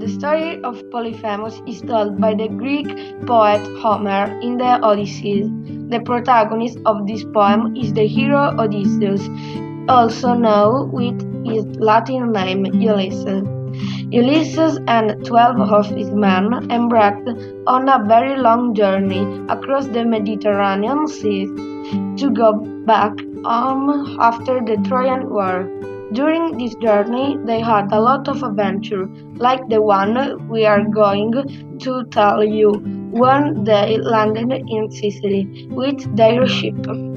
The story of Polyphemus is told by the Greek poet Homer in the Odyssey. The protagonist of this poem is the hero Odysseus, also known with his Latin name Ulysses. Ulysses and 12 of his men embarked on a very long journey across the Mediterranean Sea to go back home after the Trojan War. During this journey, they had a lot of adventure, like the one we are going to tell you when they landed in Sicily with their ship.